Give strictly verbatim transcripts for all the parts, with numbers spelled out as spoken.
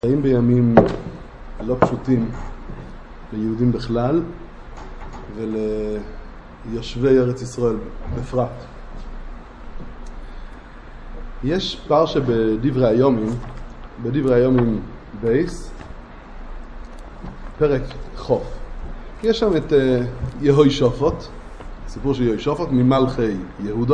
חיים בימים לא פשוטים ליהודים בכלל וליושבי ארץ ישראל בפרט. יש פרשה בדברי היומים, בדברי היומים בייס, פרק חוף. יש שם את יהושפט, סיפור של יהושפט ממלכי יהודה.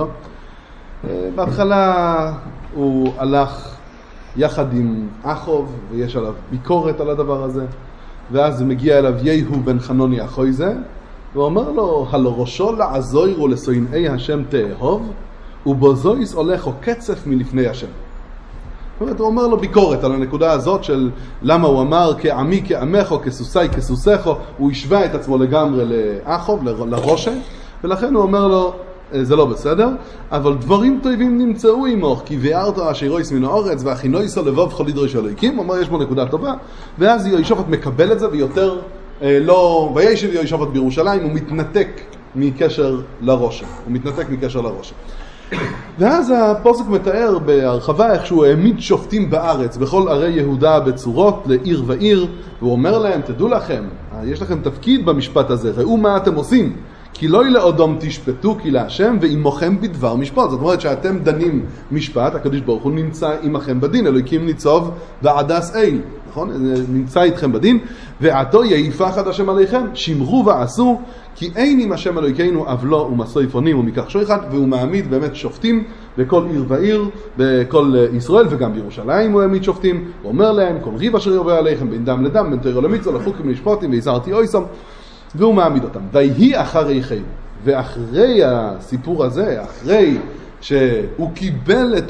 בהתחלה הוא הלך יחד עם אחוב, ויש עליו ביקורת על הדבר הזה, ואז מגיע אליו יהוא בן חנוני אחוי זה, והוא אומר לו, הלא ראשו לעזויר ולשונאי השם תאהוב, ובזויס הולך או קצף מלפני השם. זאת אומרת, הוא אומר לו ביקורת על הנקודה הזאת של למה הוא אמר כעמי כעמך או כסוסי כסוסך, הוא השווה את עצמו לגמרי לאחוב, לראשה, ולכן הוא אומר לו, זה לא בסדר, אבל דברים טובים נמצאו עמוך, כי ביארת אשר רויס מן הארץ, והכינויסו לבוב כל ידרוש אלוהיקים. הוא אומר, יש בו נקודה טובה, ואז יהושפט מקבל את זה, ויותר אה, לא, וישב יהושפט בירושלים, הוא מתנתק מקשר לראשה, הוא מתנתק מקשר לראשה. ואז הפוסק מתאר בהרחבה איך שהוא העמיד שופטים בארץ, בכל ערי יהודה בצורות, לעיר ועיר, והוא אומר להם, תדעו לכם, יש לכם תפקיד במשפט הזה, ראו מה אתם עושים, כי לא לאדום תשפטו כי להשם ועמכם בדבר משפט. זאת אומרת שאתם דנים משפט, הקדוש ברוך הוא נמצא עמכם בדין, אלוהיקים ניצוב ועדס אל, נכון? נמצא איתכם בדין, ועתו יפחד השם עליכם, שמרו ועשו, כי אין עם השם אלוהינו עוולו ומסויפונים ומכך שויחד. והוא מעמיד באמת שופטים בכל עיר ועיר, בכל ישראל, וגם בירושלים הוא העמיד שופטים, הוא אומר להם, כל ריב אשר יובא עליכם בין דם לדם, בין תורה למצווה, לחוקים ולמשפטים, והזהרתי אויסם, והוא מעמיד אותם. ויהי אחרי כן, ואחרי הסיפור הזה, אחרי שהוא קיבל את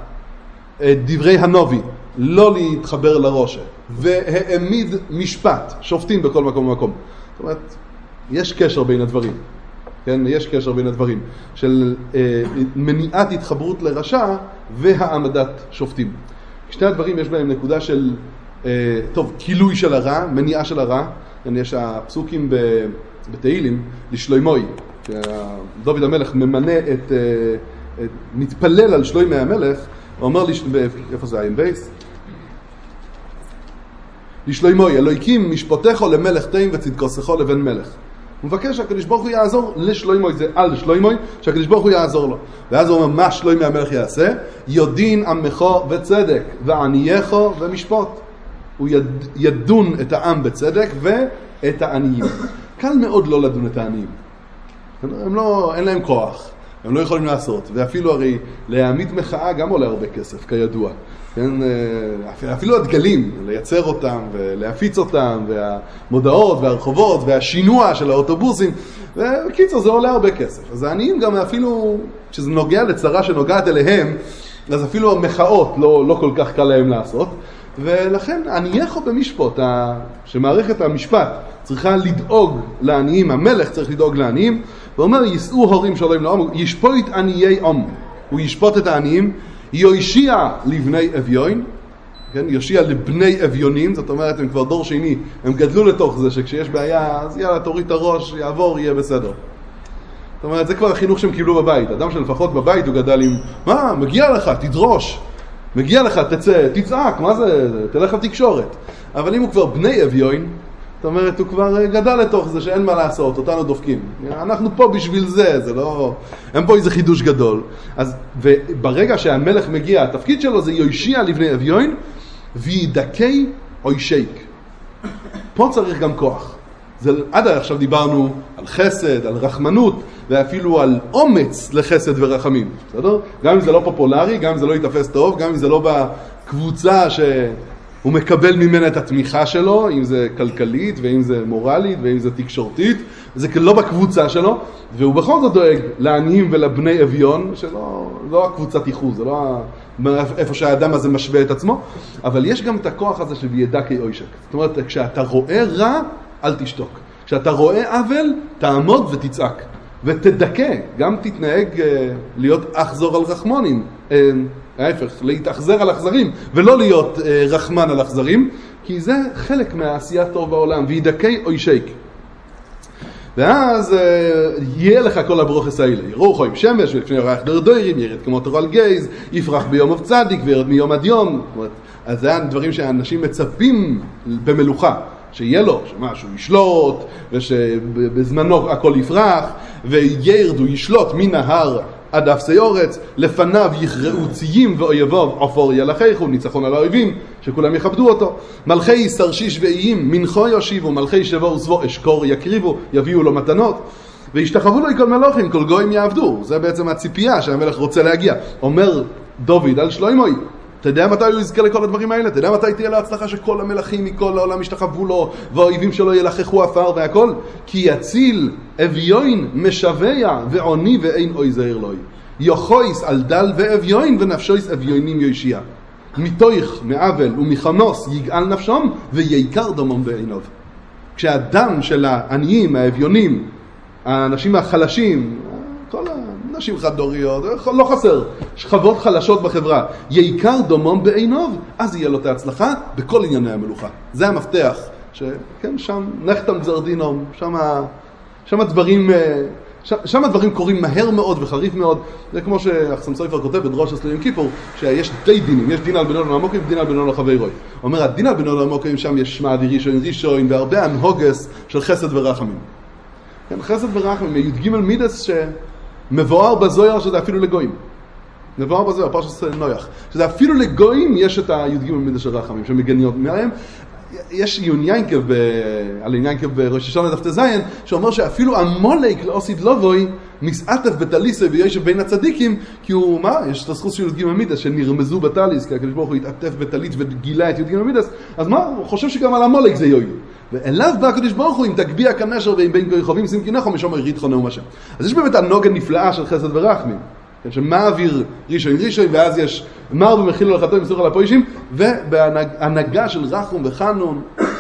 דברי הנובי, לא להתחבר לראשה, והעמיד משפט, שופטים בכל מקום ומקום. זאת אומרת, יש קשר בין הדברים. כן, יש קשר בין הדברים של אה, מניעת התחברות לרשע והעמדת שופטים. שתי הדברים יש בהם נקודה של אה, טוב, כילוי של הרע, מניעה של הרע. יש הפסוקים בתהילים לשלוימוי, שדוד המלך ממנה את, את מתפלל על שלוימי המלך, הוא אומר, איפה זה עם בייס? לשלוימוי, אלוהיקים משפטךו למלך תאים וצדקוסךו לבן מלך. הוא מבקש שהקדוש ברוך הוא יעזור לשלוימוי, זה על שלוימוי, שהקדוש ברוך הוא יעזור לו. ואז הוא אומר, מה שלוימי המלך יעשה? יודין עמךו וצדק, וענייךו ומשפט. הוא יד, ידון את העם בצדק ואת העניים. קל מאוד לא לדון את העניים. הם לא, אין להם כוח, הם לא יכולים לעשות. ואפילו הרי להעמיד מחאה גם עולה הרבה כסף, כידוע. כן, אפילו הדגלים, לייצר אותם ולהפיץ אותם, והמודעות והרחובות והשינוע של האוטובוסים. וקיצור, זה עולה הרבה כסף. אז העניים גם אפילו, כשזה נוגע לצרה שנוגעת אליהם, אז אפילו המחאות לא, לא כל כך קל להם לעשות. ולכן ענייךו במשפט, שמערכת המשפט צריכה לדאוג לעניים, המלך צריך לדאוג לעניים, ואומר יישאו הורים שלהם לעם, ישפוט עניי עם, הוא ישפוט את העניים, יושיע לבני אביון, כן, יושיע לבני אביונים, זאת אומרת הם כבר דור שני, הם גדלו לתוך זה שכשיש בעיה אז יאללה תוריד את הראש, יעבור, יהיה בסדר. זאת אומרת זה כבר החינוך שהם קיבלו בבית, אדם שלפחות בבית הוא גדל עם, מה מגיע לך, תדרוש, מגיע לך, תצא, תצעק, מה זה? תלך לתקשורת. אבל אם הוא כבר בני אביון, זאת אומרת, הוא כבר גדל לתוך זה שאין מה לעשות, אותנו דופקים. אנחנו פה בשביל זה, זה לא... אין פה איזה חידוש גדול. אז, וברגע שהמלך מגיע, התפקיד שלו זה יושיע לבני אביון, וידכי אוישייק. פה צריך גם כוח. זה, עד עכשיו דיברנו על חסד, על רחמנות, ואפילו על אומץ לחסד ורחמים. בסדר? גם אם זה לא פופולרי, גם אם זה לא יתפס טוב, גם אם זה לא בקבוצה שהוא מקבל ממנה את התמיכה שלו, אם זה כלכלית, ואם זה מורלית, ואם זה תקשורתית, זה לא בקבוצה שלו, והוא בכל זאת דואג לעניים ולבני אביון, שלא לא הקבוצת ייחוד, זה לא איפה שהאדם הזה משווה את עצמו, אבל יש גם את הכוח הזה של וידכי אוישייק. זאת אומרת, כשאתה רואה רע, אל תשתוק. כשאתה רואה עוול, תעמוד ותצעק. ותדכא, גם תתנהג uh, להיות אחזור על רחמונים, uh, ההפך, להתאחזר על אכזרים, ולא להיות uh, רחמן על אכזרים, כי זה חלק מהעשייה טוב בעולם, וידכי אוישייק. ואז uh, יהיה לך כל הברוכס האלה, ירוחו עם שמש, ולפני ירח דרדוירים, ירד כמו תורה על גייז, יפרח ביום אב צדיק, וירד מיום עד יום, זאת אומרת, אז זה הדברים שהאנשים מצפים במלוכה, שיהיה לו, שמשהו ישלוט, ושבזמנו הכל יפרח, וירד הוא ישלוט מנהר עד אפסי אורץ, לפניו יכרעו ציים ואויביו עפור ילכיכו, ניצחון על האויבים, שכולם יכבדו אותו. מלכי סרשיש ואיים מנחו יושיבו, מלכי שבו וסבו אשכור יקריבו, יביאו לו מתנות, וישתחוו לו כל מלוכים, כל גויים יעבדו. זה בעצם הציפייה שהמלך רוצה להגיע. אומר דוד על שלמה, אתה יודע מתי הוא יזכה לכל הדברים האלה? אתה יודע מתי תהיה להצלחה שכל המלכים מכל העולם ישתחוו לו, והאויבים שלו ילחכו עפר והכל? כי יציל אביון משווה ועוני ואין אוי זהיר לוי. יוחויס על דל ואביון ונפשויס אביונים יושיע. מתויך מעבל ומחמוס יגאל נפשום ויקר דמם בעיניו. כשהדם של העניים, האביונים, האנשים החלשים, כל הנשים חד-דוריות, לא חסר, שכבות חלשות בחברה, ייקר דומם בעיניו, אז יהיה לו את ההצלחה בכל ענייני המלוכה. זה המפתח, שכן, שם נחתם גזר דינום, שם, שם הדברים, שם, שם הדברים קורים מהר מאוד וחריף מאוד. זה כמו שהחסם סופר כותב בדרוש אצלו עם כיפור, שיש די דינים, יש דין על בינון לעמוקים ודין על בינון לחברוי. אומר, הדין על בינון לעמוקים, שם יש שמע רישון, רישון, והרבה הנהוגס של חסד ורחמים. כן, חסד ורחמים, י"ג מידס שמבואר בזויר שזה אפילו לגויים. מבואר בזויר, פרשת נויח. שזה אפילו לגויים יש את הי"ג מידס של רחמים, שמגניות מהם. יש יוניינקב, על יוניינקב בראש השונה דף תזיין, שאומר שאפילו המולק לאוסיד לובוי מסעטף בטליסה ויושב בין הצדיקים, כי הוא, מה? יש את הזכות של י"ג מידס שנרמזו בטליס, כי הקדוש ברוך הוא התעטף בטלית וגילה את י"ג מידס, אז מה? הוא חושב שגם על המולק זה יועיל. ואליו בא הקדוש ברוך הוא, אם תגביה כנשר ואם בין כוכבים סמכינך ומשום יריתך נאום השם. אז יש באמת הנוגה נפלאה של חסד ורחמים, שמעביר רישון רישון, ואז יש מר במחיל לו לחתו עם סור על הפוישים, ובהנהגה של רחום וחנון,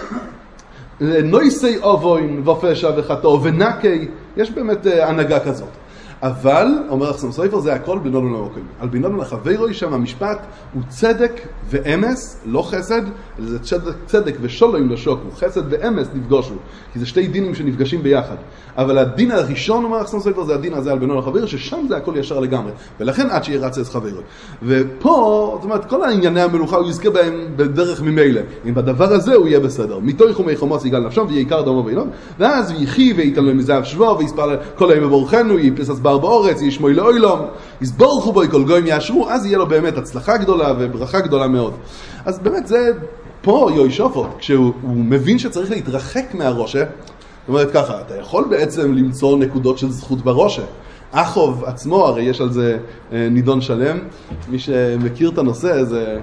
נויסי אובוין ופשע וחתו ונקי, יש באמת הנהגה כזאת. אבל, אומר החסם סופר, זה הכל בינון ולמוקים. על בינון ולחברוי שם המשפט הוא צדק ואמס, לא חסד, זה צדק, צדק ושולם לשוקו, חסד ואמס נפגושו, כי זה שתי דינים שנפגשים ביחד. אבל הדין הראשון, אומר החסם סופר, זה הדין הזה על בינון ולחברוי, ששם זה הכל ישר לגמרי. ולכן עד שיהיה רצה את חברוי. ופה, זאת אומרת, כל הענייני המלוכה הוא יזכה בהם בדרך ממילא. אם בדבר הזה הוא יהיה בסדר. מתוך ומי חומוס יגאל נפשם ויקר דמו בעיניו, ואז ויחי ויתן לו מזהב שבוע ויספר כל היום בבורכנו, יפסס בר באורץ, ישמוי לאוילום, יסבורכו בו כל גויים יאשרו, אז יהיה לו באמת הצלחה גדולה וברכה גדולה מאוד. אז באמת זה פה יהושפט, כשהוא מבין שצריך להתרחק מהראשה, זאת אומרת ככה, אתה יכול בעצם למצוא נקודות של זכות בראשה. אחוב עצמו, הרי יש על זה נידון שלם, מי שמכיר את הנושא, זה...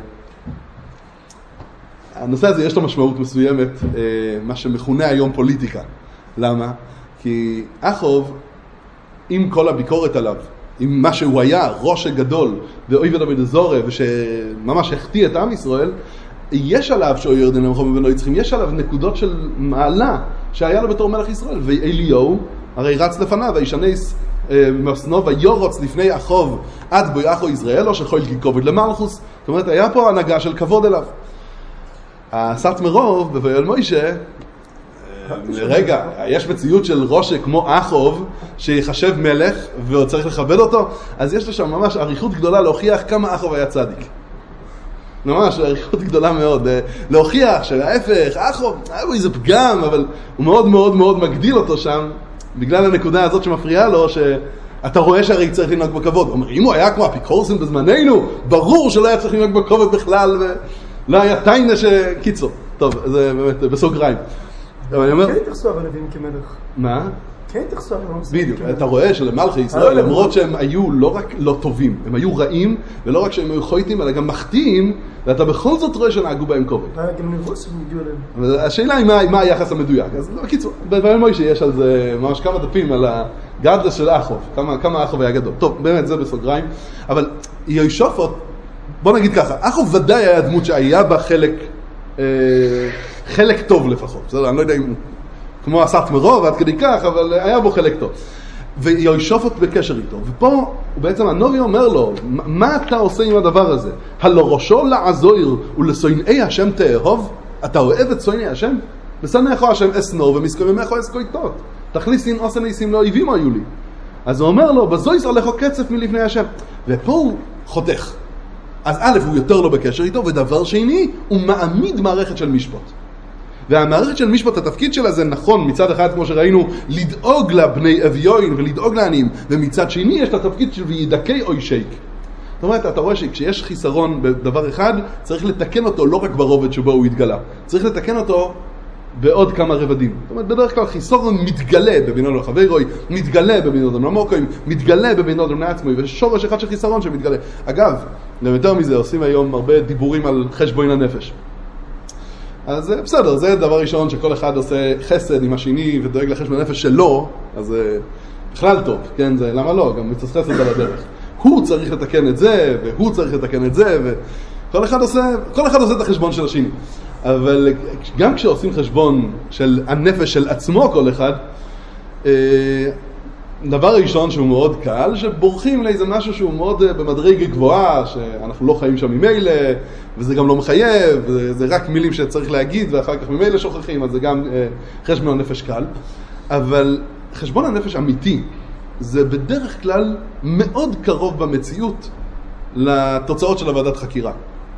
הנושא הזה יש לו משמעות מסוימת, מה שמכונה היום פוליטיקה. למה? כי אחוב, עם כל הביקורת עליו, עם מה שהוא היה, ראש גדול, ואוי ודוד זורה, ושממש החטיא את עם ישראל, יש עליו שהוא ירדן למחום ובנו יצחים, יש עליו נקודות של מעלה שהיה לו בתור מלך ישראל, ואליהו הרי רץ לפניו, וישנס מסנו ויורוץ לפני אחוב עד בוי אחו יזרעאלו שחויל ככובד למלכוס. זאת אומרת, היה פה הנהגה של כבוד אליו. הסת מרוב בבויל מוישה, רגע, יש מציאות של ראש כמו אחוב שיחשב מלך והוא צריך לכבד אותו, אז יש לו שם ממש עריכות גדולה להוכיח כמה אחוב היה צדיק. ממש עריכות גדולה מאוד, להוכיח שההפך, אחוב, היה בו איזה פגם, אבל הוא מאוד מאוד מאוד מגדיל אותו שם, בגלל הנקודה הזאת שמפריעה לו, שאתה רואה שהרי צריך לנהוג בכבוד. הוא אומר, אם הוא היה כמו אפיקורסון בזמננו, ברור שלא היה צריך לנהוג בכבוד בכלל, ולא היה טיינה שקיצור. טוב, זה באמת בסוגריים. אבל אני אומר... כן התייחסו אבל נביאים כמלך. מה? כן התייחסו אבל נביאים כמלך. בדיוק, אתה רואה שלמלכי ישראל, למרות שהם היו לא רק לא טובים, הם היו רעים, ולא רק שהם היו חויטים, אלא גם מחטיאים, ואתה בכל זאת רואה שנהגו בהם כובד. גם נברוס הם הגיעו אליהם. השאלה היא מה היחס המדויק. אז בקיצור, בבעל מוישה יש על זה ממש כמה דפים על הגדלס של אחוב, כמה אחוב היה גדול. טוב, באמת זה בסוגריים. אבל יהושפט, בוא נגיד ככה, אחוב ודאי היה דמות שהיה בה חלק חלק טוב לפחות, בסדר? אני לא יודע אם כמו הסת מרוב עד כדי כך, אבל היה בו חלק טוב. ויהושפט בקשר איתו, ופה הוא בעצם הנביא אומר לו, מה אתה עושה עם הדבר הזה? הלא ראשו לעזויר ולשונאי השם תאהוב? אתה אוהב את שונאי השם? לשונאיך השם אשנוא ומסכוממך אסכויתות. תכניסין עושה ניסים לאויבים היו לי. אז הוא אומר לו, בזו יזר לך קצף מלפני השם. ופה הוא חותך. אז א', הוא יותר לא בקשר איתו, ודבר שני, הוא מעמיד מערכת של משפט. והמערכת של משפט, התפקיד שלה זה נכון, מצד אחד, כמו שראינו, לדאוג לבני אביון ולדאוג לעניים, ומצד שני יש את התפקיד של וידכי אוי שייק. זאת אומרת, אתה רואה שכשיש חיסרון בדבר אחד, צריך לתקן אותו לא רק ברובד שבו הוא התגלה, צריך לתקן אותו בעוד כמה רבדים. זאת אומרת, בדרך כלל חיסרון מתגלה בבינו לחברוי, מתגלה בבינו למוקוים, מתגלה בבינו לעצמי, ושורש אחד של חיסרון שמתגלה. אגב, גם יותר מזה, עושים היום הרבה דיבורים על חשבון הנפש. אז בסדר, זה דבר ראשון שכל אחד עושה חסד עם השני ודואג לחשבון הנפש שלו, אז בכלל טוב, כן? זה, למה לא? גם מצטרף חסד על הדרך. הוא צריך לתקן את זה, והוא צריך לתקן את זה, וכל אחד עושה, כל אחד עושה את החשבון של השני. אבל גם כשעושים חשבון של הנפש של עצמו כל אחד, דבר ראשון שהוא מאוד קל, שבורחים לאיזה משהו שהוא מאוד במדרגה גבוהה, שאנחנו לא חיים שם ממילא, וזה גם לא מחייב, זה רק מילים שצריך להגיד, ואחר כך ממילא שוכחים, אז זה גם חשבון הנפש קל. אבל חשבון הנפש אמיתי, זה בדרך כלל מאוד קרוב במציאות לתוצאות של הוועדת חקירה.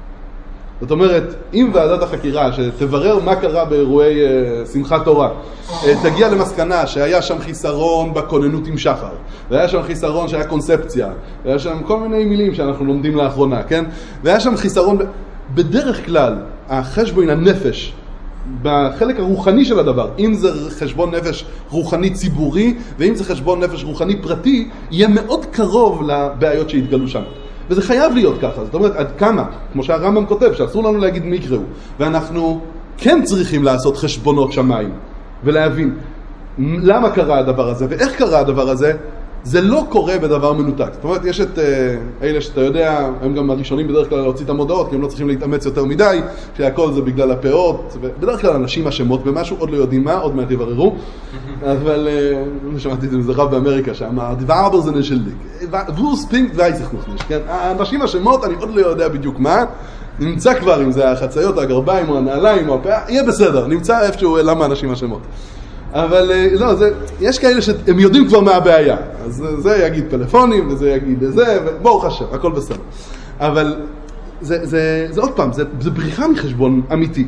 זאת אומרת, אם ועדת החקירה שתברר מה קרה באירועי שמחת תורה, תגיע למסקנה שהיה שם חיסרון בכוננות עם שחר, והיה שם חיסרון שהיה קונספציה, והיה שם כל מיני מילים שאנחנו לומדים לאחרונה, כן? והיה שם חיסרון, בדרך כלל, החשבון הנפש, בחלק הרוחני של הדבר, אם זה חשבון נפש רוחני ציבורי, ואם זה חשבון נפש רוחני פרטי, יהיה מאוד קרוב לבעיות שהתגלו שם. וזה חייב להיות ככה, זאת אומרת, עד כמה, כמו שהרמב"ם כותב, שאסור לנו להגיד מי יקראו, ואנחנו כן צריכים לעשות חשבונות שמיים, ולהבין למה קרה הדבר הזה, ואיך קרה הדבר הזה, זה לא קורה בדבר מנותק. זאת אומרת, יש את uh, אלה שאתה יודע, הם גם הראשונים בדרך כלל להוציא את המודעות, כי הם לא צריכים להתאמץ יותר מדי, שהכל זה בגלל הפאות, ובדרך כלל אנשים אשמות במשהו, עוד לא יודעים מה, עוד מעט יבררו, אבל uh, שמעתי את זה, זה רב באמריקה שאמר, דבר אבר זה נשלדיק, והוא ספינק ואיזך נוכניש, כן? האנשים אשמות, אני עוד לא יודע בדיוק מה, נמצא כבר אם זה החציות, הגרביים או הנעליים או הפאה, יהיה בסדר, נמצא איפשהו למה אנשים אשמות. אבל לא, זה, יש כאלה שהם יודעים כבר מה הבעיה, אז זה יגיד פלאפונים וזה יגיד זה, ובואו חשב, הכל בסדר. אבל זה, זה, זה עוד פעם, זה, זה בריחה מחשבון אמיתי.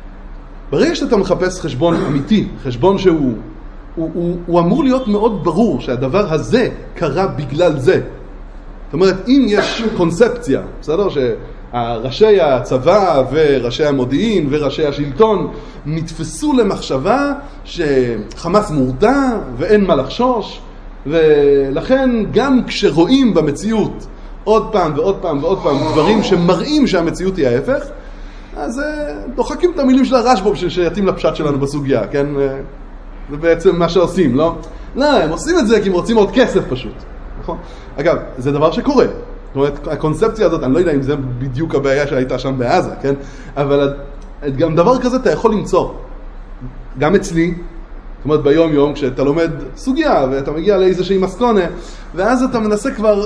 ברגע שאתה מחפש חשבון אמיתי, חשבון שהוא הוא, הוא, הוא אמור להיות מאוד ברור שהדבר הזה קרה בגלל זה. זאת אומרת, אם יש קונספציה, בסדר? שראשי הצבא וראשי המודיעין וראשי השלטון נתפסו למחשבה שחמאס מורתע ואין מה לחשוש, ולכן גם כשרואים במציאות עוד פעם ועוד פעם ועוד פעם דברים שמראים שהמציאות היא ההפך, אז דוחקים את המילים של הרשב"א בשביל שיתאים לפשט שלנו בסוגיה, כן? זה בעצם מה שעושים, לא? לא, הם עושים את זה כי הם רוצים עוד כסף פשוט. נכון? אגב, זה דבר שקורה. זאת אומרת, הקונספציה הזאת, אני לא יודע אם זה בדיוק הבעיה שהייתה שם בעזה, כן? אבל גם דבר כזה אתה יכול למצוא. גם אצלי, זאת אומרת, ביום יום, כשאתה לומד סוגיה, ואתה מגיע לאיזושהי מסקונה, ואז אתה מנסה כבר,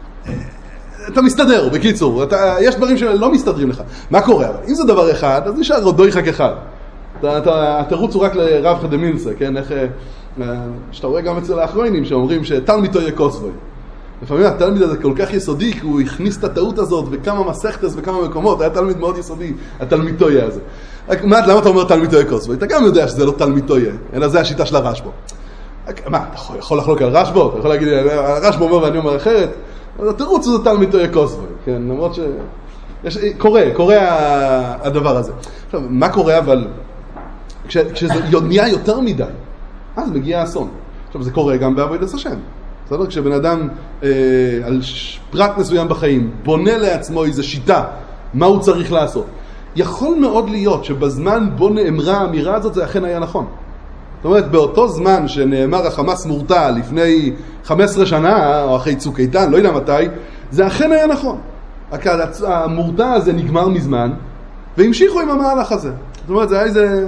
אתה מסתדר, בקיצור. אתה, יש דברים שלא מסתדרים לך. מה קורה? אם זה דבר אחד, אז נשאר עוד דויחק אחד. אתה, אתה, התירוץ הוא רק לרב חדמילסה, כן? איך, שאתה רואה גם אצל האחרונים שאומרים שתלמידו יהיה כוסבוי. לפעמים התלמיד הזה כל כך יסודי, כי הוא הכניס את הטעות הזאת וכמה מסכתס וכמה מקומות, היה תלמיד מאוד יסודי, התלמיד תויה הזה. מה, למה אתה אומר תלמיד תויה כוסבוי? אתה גם יודע שזה לא תלמיד תויה, אלא זה השיטה של הרשב"א. מה, אתה יכול לחלוק על רשב"א? אתה יכול להגיד, הרשב"א אומר ואני אומר אחרת, אבל התירוץ הוא תלמיד תויה כוסבוי, כן? למרות ש... יש, קורה, קורה הדבר הזה. עכשיו, מה קורה אבל... כש, כשזה נהיה יותר מדי, אז מגיע אסון. עכשיו, זה קורה גם בעבודת השם. בסדר? כשבן אדם אה, על פרט מסוים בחיים בונה לעצמו איזו שיטה, מה הוא צריך לעשות. יכול מאוד להיות שבזמן בו נאמרה האמירה הזאת, זה אכן היה נכון. זאת אומרת, באותו זמן שנאמר החמאס מורתע לפני חמש עשרה שנה, או אחרי צוק איתן, לא יודע מתי, זה אכן היה נכון. המורתע הזה נגמר מזמן, והמשיכו עם המהלך הזה. זאת אומרת, זה היה איזה...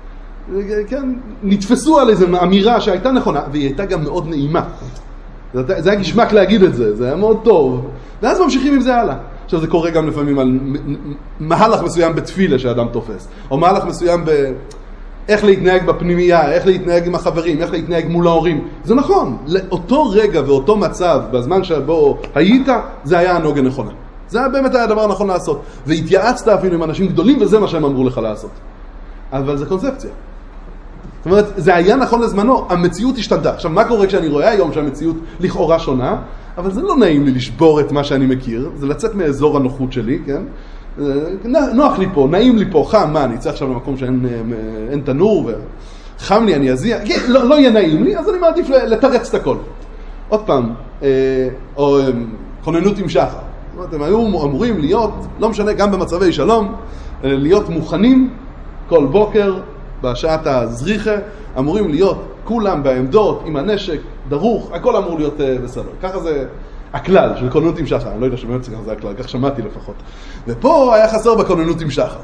כן, נתפסו על איזו אמירה שהייתה נכונה, והיא הייתה גם מאוד נעימה. זה היה גשמק להגיד את זה, זה היה מאוד טוב. ואז ממשיכים עם זה הלאה. עכשיו זה קורה גם לפעמים על מהלך מסוים בתפילה שאדם תופס, או מהלך מסוים באיך להתנהג בפנימייה, איך להתנהג עם החברים, איך להתנהג מול ההורים. זה נכון, לאותו רגע ואותו מצב, בזמן שבו היית, זה היה הנוגה נכונה. זה באמת היה הדבר הנכון לעשות. והתייעצת אפילו עם אנשים גדולים, וזה מה שהם אמרו לך לעשות. אבל זה קונספציה. זאת אומרת, זה היה נכון לזמנו, המציאות השתנתה. עכשיו, מה קורה כשאני רואה היום שהמציאות לכאורה שונה, אבל זה לא נעים לי לשבור את מה שאני מכיר, זה לצאת מאזור הנוחות שלי, כן? נוח לי פה, נעים לי פה, חם, מה, אני אצא עכשיו למקום שאין אין תנור, וחם לי, אני אזיע, לא, לא יהיה נעים לי, אז אני מעדיף לתרץ את הכל. עוד פעם, או כוננות עם שחר. זאת אומרת, הם היו אמורים להיות, לא משנה, גם במצבי שלום, להיות מוכנים כל בוקר, בשעת הזריחה, אמורים להיות כולם בעמדות, עם הנשק, דרוך, הכל אמור להיות uh, בסדר. ככה זה הכלל של כוננות עם שחר. אני לא יודע שבאמת זה הכלל, כך שמעתי לפחות. ופה היה חסר בכוננות עם שחר.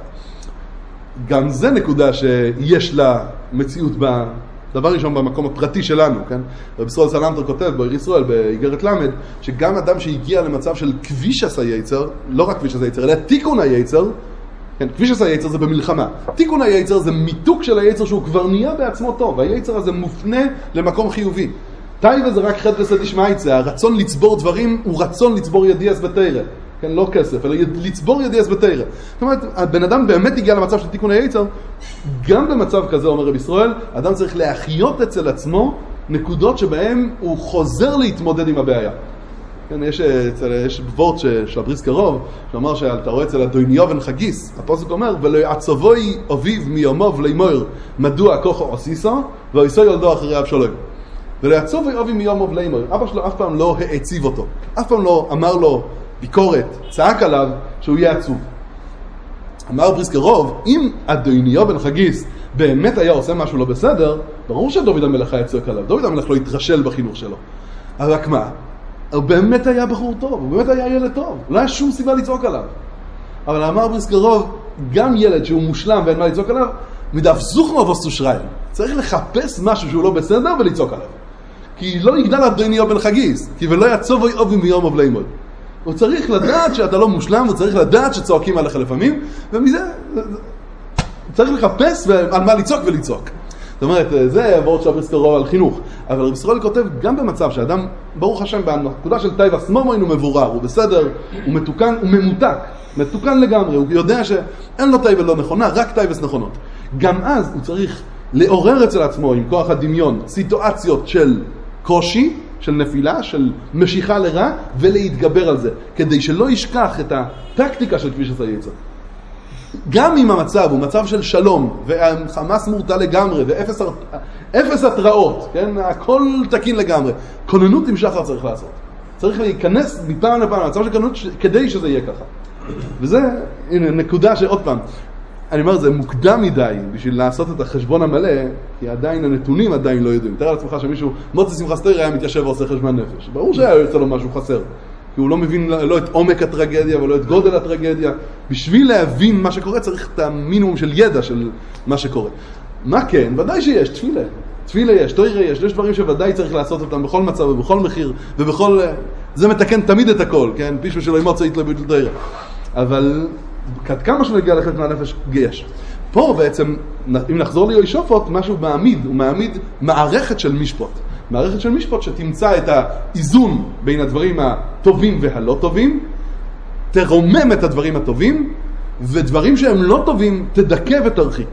גם זה נקודה שיש לה מציאות בדבר ראשון במקום הפרטי שלנו, כן? רבי ישראל סלנטר כותב בעיר ישראל, באיגרת למד, שגם אדם שהגיע למצב של כביש עשה יצר, לא רק כביש עשה יצר, אלא תיקון היצר, כן, כביש עשה היצר זה במלחמה. תיקון היצר זה מיתוק של היצר שהוא כבר נהיה בעצמו טוב. היצר הזה מופנה למקום חיובי. טייבה זה רק חטא וסד ישמעיצה. הרצון לצבור דברים הוא רצון לצבור ידיעס בתורה. כן, לא כסף, אלא לצבור ידיעס בתורה. זאת אומרת, הבן אדם באמת הגיע למצב של תיקון היצר. גם במצב כזה, אומר רבי ישראל, אדם צריך להחיות אצל עצמו נקודות שבהם הוא חוזר להתמודד עם הבעיה. כן, יש, יש וורט של הבריסקר רוב, שאומר שאתה רואה אצל הדויניובן חגיס, הפוסק אומר, ולא יעצבוי אביו מיומוב לימור, מדוע כוחו עוסיסו, ואיסו יולדו אחרי אבשלום. ולא יעצבוי אביו מיומוב לימור, אבא שלו אף פעם לא העציב אותו, אף פעם לא אמר לו ביקורת, צעק עליו שהוא יהיה עצוב. אמר בריסקר רוב, אם הדויניובן חגיס באמת היה עושה משהו לא בסדר, ברור שדוד המלך היה צועק עליו, דוד המלך לא התרשל בחינוך שלו. אבל רק מה? הוא באמת היה בחור טוב, הוא באמת היה ילד טוב, לא היה שום סיבה לצעוק עליו. אבל אמר בריסקר רוב, גם ילד שהוא מושלם ואין מה לצעוק עליו, מדף זוכנו וסו שריין. צריך לחפש משהו שהוא לא בסדר ולצעוק עליו. כי לא יגדל הדויניו בן חגיס, כי ולא יעצוב אוי מיום אוב לימוד. הוא צריך לדעת שאתה לא מושלם, הוא צריך לדעת שצועקים עליך לפעמים, ומזה צריך לחפש על מה לצעוק ולצעוק. זאת אומרת, זה עבורת של בריסקר רוב על חינוך. אבל רבי ישראל כותב גם במצב שאדם, ברוך השם, בנקודה של טייבה סמומוין הוא מבורר, הוא בסדר, הוא מתוקן, הוא ממותק, מתוקן לגמרי, הוא יודע שאין לו טייבה לא נכונה, רק טייבס נכונות. גם אז הוא צריך לעורר אצל עצמו עם כוח הדמיון סיטואציות של קושי, של נפילה, של משיכה לרע, ולהתגבר על זה, כדי שלא ישכח את הטקטיקה של כביש עשה יצר. גם אם המצב הוא מצב של שלום, והחמאס מורתה לגמרי, ואפס אפס התראות, כן? הכל תקין לגמרי. כוננות עם שחר צריך לעשות. צריך להיכנס מפעם לפעם למצב של כוננות כדי שזה יהיה ככה. וזה, הנה, נקודה שעוד פעם, אני אומר, זה מוקדם מדי בשביל לעשות את החשבון המלא, כי עדיין הנתונים עדיין לא יודעים. תראה לעצמך שמישהו, מוצא שמחה סטויר היה מתיישב ועושה חשבון נפש. ברור שהיה יוצא לו משהו חסר. כי הוא לא מבין לא את עומק הטרגדיה ולא את גודל הטרגדיה. בשביל להבין מה שקורה צריך את המינימום של ידע של מה שקורה. מה כן? ודאי שיש, תפילה. תפילה יש, תוירה יש, יש דברים שוודאי צריך לעשות אותם בכל מצב ובכל מחיר, ובכל... זה מתקן תמיד את הכל, כן? פישו שלא ימוצא התלבט לתוירה. אבל כד כמה שנגיע לחלק מהנפש יש. פה בעצם, אם נחזור ליהושפט, משהו מעמיד, הוא מעמיד מערכת של משפט. מערכת של משפט שתמצא את האיזון בין הדברים הטובים והלא טובים, תרומם את הדברים הטובים, ודברים שהם לא טובים תדכא ותרחיק,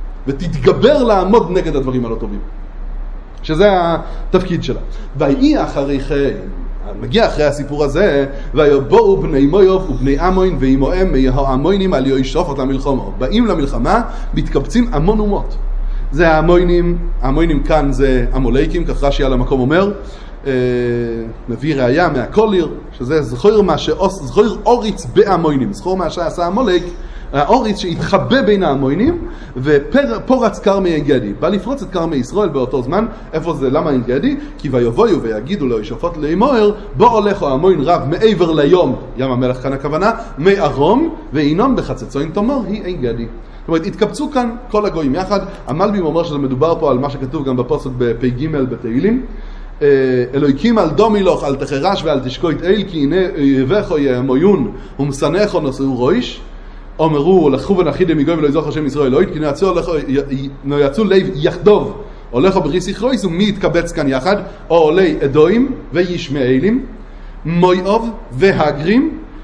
ותתגבר לעמוד נגד הדברים הלא טובים. שזה התפקיד שלה. ויהי אחרי כן, מגיע אחרי הסיפור הזה, ויבואו בני מויוב ובני עמון ואימוהם מהעמונים על יהושפט למלחמה. באים למלחמה, מתקבצים המון אומות. זה העמונים, העמונים כאן זה עמוליקים, כך רש"י על המקום אומר, אה, מביא ראיה מהקוליר, שזה זכור מה שעוש, זכור אוריץ בעמונים, זכור מה שעשה עמוליק, האוריץ שהתחבא בין העמונים, ופורץ קרמי אנגדי. בא לפרוץ את קרמי ישראל באותו זמן. איפה זה? למה אנגדי? כי ויבואו ויגידו לו יהושפט לאמור, בוא הולך העמון רב מעבר ליום, ים המלך כאן הכוונה, מארום, ואינון בחצצוין תאמר, היא אנגדי. זאת אומרת, התקבצו כאן כל הגויים יחד. המלבים אומר שזה מדובר פה על מה שכתוב גם בפסוק בפי ג' בתהילים. אלוהיקים על דומילוך, על תחרש ועל תשקוית אל, כי הנה יבכו ימויון ומשנאכו נשאו רויש. אומרו, לקחו ונחי דמיגוי ולא יזוך השם ישראל אלוהית, כי נועצו לב יחדוב, הולכו בריסיך רויס, ומי יתקבץ כאן יחד? או עולי אדוים וישמעאלים, מויאב והגרים,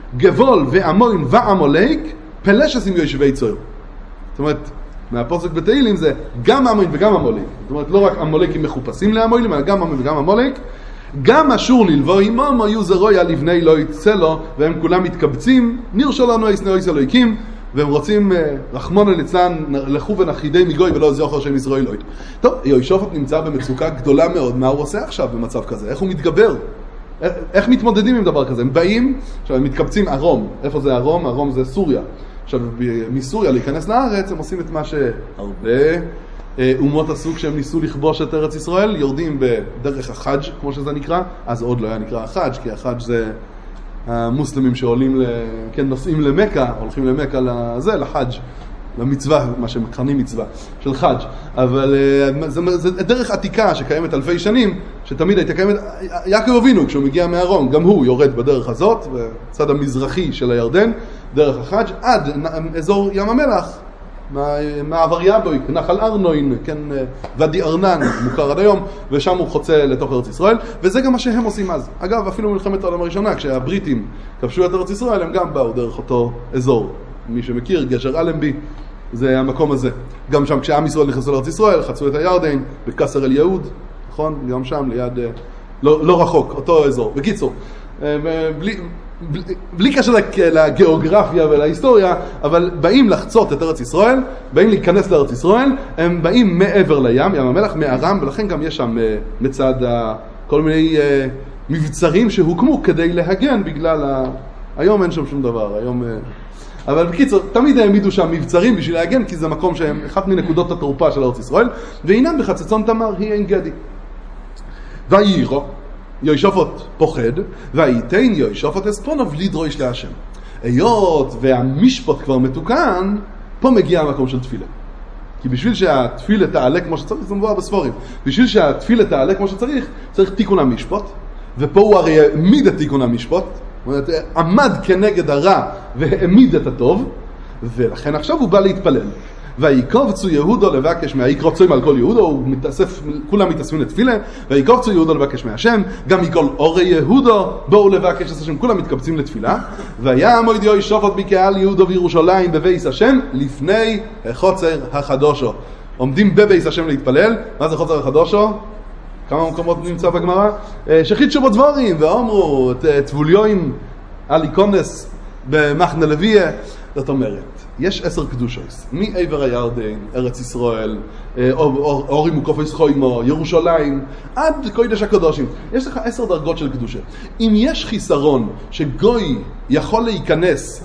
גבול ועמון ועמולק, פלשס עם יושבי צור. זאת אומרת, מהפוסק בתהילים זה גם עמון וגם עמולק. זאת אומרת, לא רק עמולקים מחופשים לעמולים, אלא גם עמון וגם עמולק. גם אשור ללבוא עמם, היו זרוי על לבני לא יצא לו, והם כולם מתקבצים, נרשו לנו איסנו איס אלוהיקים, והם רוצים, רחמון ליצלן, לכו ונחרידי מגוי ולא זוכר שהם ישראל לא. טוב, יהושפט נמצא במצוקה גדולה מאוד, מה הוא עושה עכשיו במצב כזה? איך הוא מתגבר? איך מתמודדים עם דבר כזה? הם באים, עכשיו הם מתקבצים ארום. איפה זה ארום? ארום זה סוריה. עכשיו, מסוריה להיכנס לארץ, הם עושים את מה שהרבה אומות עשו כשהם ניסו לכבוש את ארץ ישראל, יורדים בדרך החאג' כמו שזה נקרא, אז עוד לא היה נקרא החאג', כי החאג' זה המוסלמים שעולים, כן, נוסעים למקה, הולכים למקה לזה, לחאג', למצווה, מה שמכנים מצווה, של חאג'. אבל זה, זה דרך עתיקה שקיימת אלפי שנים, שתמיד הייתה קיימת, יעקב אבינו כשהוא מגיע מהרום, גם הוא יורד בדרך הזאת, בצד המזרחי של הירדן, דרך החאג' עד אזור ים המלח, מעבר יבויק, נחל ארנוין, כן, ודי ארנן, מוכר עד היום, ושם הוא חוצה לתוך ארץ ישראל, וזה גם מה שהם עושים אז. אגב, אפילו מלחמת העולם הראשונה, כשהבריטים כבשו את ארץ ישראל, הם גם באו דרך אותו אזור. מי שמכיר, גשר אלנבי, זה המקום הזה. גם שם, כשעם ישראל נכנסו לארץ ישראל, חצו את הירדן, בקסר אל יהוד, נכון? גם שם, ליד, לא, לא רחוק, אותו אזור. בקיצור, בלי... בלי, בלי קשר לגיאוגרפיה ולהיסטוריה, אבל באים לחצות את ארץ ישראל, באים להיכנס לארץ ישראל, הם באים מעבר לים, ים המלח, מארם, ולכן גם יש שם מצד כל מיני מבצרים שהוקמו כדי להגן בגלל ה... היום אין שם שום דבר, היום... אבל בקיצור, תמיד העמידו שם מבצרים בשביל להגן, כי זה מקום שהם אחת מנקודות התורפה של ארץ ישראל, והינם בחצצון תמר היא אין גדי. ואירו, יהושפט פוחד, והייתן יהושפט אספונוב לדרוש להשם. היות והמשפט כבר מתוקן, פה מגיע המקום של תפילה. כי בשביל שהתפילה תעלה כמו שצריך, זה מבואר בספורים, בשביל שהתפילה תעלה כמו שצריך, צריך תיקון המשפט, ופה הוא הרי העמיד את תיקון המשפט, עמד כנגד הרע והעמיד את הטוב, ולכן עכשיו הוא בא להתפלל. ויקובצו יהודו לבקש מהיקרוצוים על כל יהודו, הוא מתאסף, כולם מתאספים לתפילה, ויקובצו יהודו לבקש מהשם, גם מכל אורי יהודו בואו לבקש את השם, כולם מתקבצים לתפילה, והיה מועד יהושפט בקהל יהודו וירושלים בבייס השם, לפני החוצר החדושו. עומדים בבייס השם להתפלל, מה זה חוצר החדושו? כמה מקומות נמצא בגמרא? שחידשו בו דבורים, ואומרו, תבוליואים על איקונס במחנה לוויה, זאת אומרת, יש עשר קדושות, מעבר הירדן, ארץ ישראל, אורים וקופס חוימו, ירושלים, עד קודש הקדושים. יש לך עשר דרגות של קדושה. אם יש חיסרון שגוי יכול להיכנס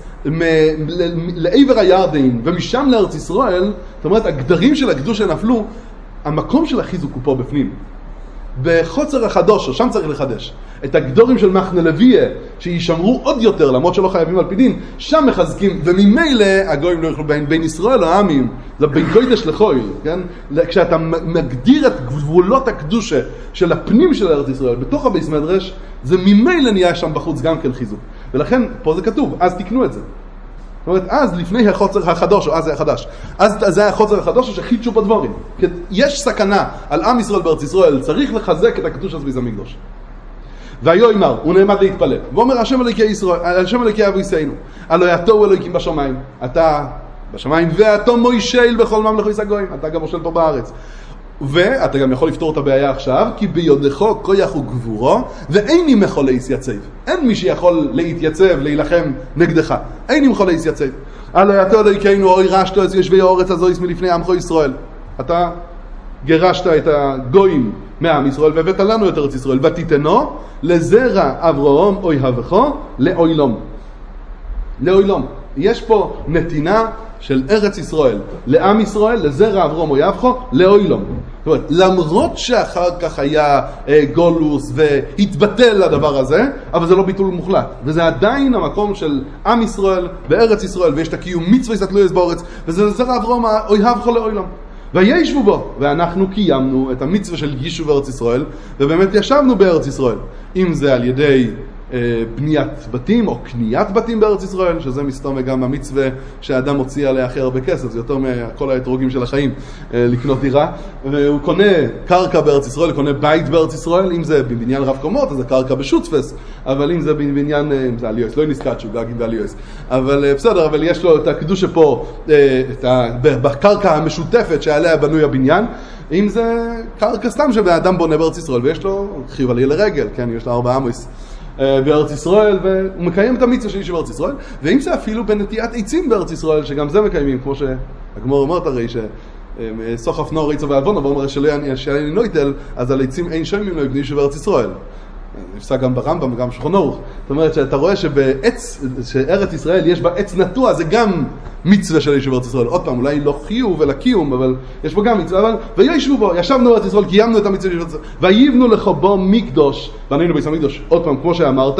לעבר הירדן ומשם לארץ ישראל, זאת אומרת, הגדרים של הקדושה נפלו, המקום של החיזוק הוא פה בפנים. בחוצר החדוש, שם צריך לחדש. את הגדורים של מחנה לוויה, שישמרו עוד יותר, למרות שלא חייבים על פי דין, שם מחזקים, וממילא הגויים לא יוכלו בין, בין ישראל לעמים, זה בין קודש לחול, כן? כשאתה מגדיר את גבולות הקדושה של הפנים של ארץ ישראל, בתוך הבייס מדרש, זה ממילא נהיה שם בחוץ גם כן חיזוק. ולכן, פה זה כתוב, אז תקנו את זה. זאת אומרת, אז לפני החוצר החדוש, או אז זה החדש, אז זה היה החוצר החדוש שחידשו בדבורים. כי יש סכנה על עם ישראל בארץ ישראל, צריך לחזק את הקדוש הזה בית המקדש. והיומר, הוא נעמד להתפלל, ואומר, השם אלוקי ישראל, השם אלוקי אבותינו, הלא יתוהו אלוקים בשמיים, אתה בשמיים, ואתה מוישל בכל ממלכות הגויים, אתה גם מושל פה בארץ. ואתה גם יכול לפתור את הבעיה עכשיו, כי ביודך כוח וגבורו, ואין עם יכול להתייצב. אין מי שיכול להתייצב, להילחם נגדך. אין עם יכול להתייצב. הלא יתוהו אלוקינו, אוי רשתו את יושבי הארץ הזו מלפני עמך ישראל. אתה גירשת את הגויים מעם ישראל, והבאת לנו את ארץ ישראל, ותיתנו לזרע אברהם אוהבך לאוילום. לאוילום. יש פה נתינה של ארץ ישראל לעם ישראל, לזרע אברהם אוהבך לאוילום. זאת אומרת, למרות שאחר כך היה אה, גולוס והתבטל הדבר הזה, אבל זה לא ביטול מוחלט. וזה עדיין המקום של עם ישראל בארץ ישראל, ויש את הקיום מצווה יסתלויס בארץ, וזה לזרע אברהם אוהבך לאוילום. וישבו בו, ואנחנו קיימנו את המצווה של יישוב ארץ ישראל, ובאמת ישבנו בארץ ישראל. אם זה על ידי בניית בתים או קניית בתים בארץ ישראל, שזה מסתום גם המצווה שהאדם מוציא עליה הכי הרבה כסף, זה יותר מכל האתרוגים של החיים, לקנות דירה, והוא קונה קרקע בארץ ישראל, הוא קונה בית בארץ ישראל, אם זה בבניין רב קומות, אז זה קרקע בשותפס, אבל אם זה בבניין, אם זה עליוס, לא נסקת שהוא להגיד בעליוס, אבל בסדר, אבל יש לו את הקדושה פה, את ה, בקרקע המשותפת שעליה בנוי הבניין, אם זה קרקע סתם שבאדם בונה בארץ ישראל, ויש לו חיוב עלי לרגל, כן, יש לו ארבע עמוס בארץ ישראל, והוא מקיים את המצווה של איש בארץ ישראל, ואם זה אפילו בנטיית עצים בארץ ישראל, שגם זה מקיימים, כמו שהגמור אומרת הרי, שסוחף נוער ריצו ועוון, אבל אומר שלא יעני נויטל, אז על עצים אין שוימים לא יקדישו בארץ ישראל. נפסק גם ברמב"ם וגם שולחן ערוך. זאת אומרת שאתה רואה שבעץ, שארץ ישראל יש בה עץ נטוע, זה גם מצווה של איש בארץ ישראל. עוד פעם, אולי לא חיוב אלא קיום, אבל יש בו גם מצווה, אבל וישבו בו, ישבנו בארץ ישראל, קיימנו את המצווה של בארץ ישראל, ויבנו לך בו מקדוש, וענינו ביס המקדוש, עוד פעם, כמו שאמרת,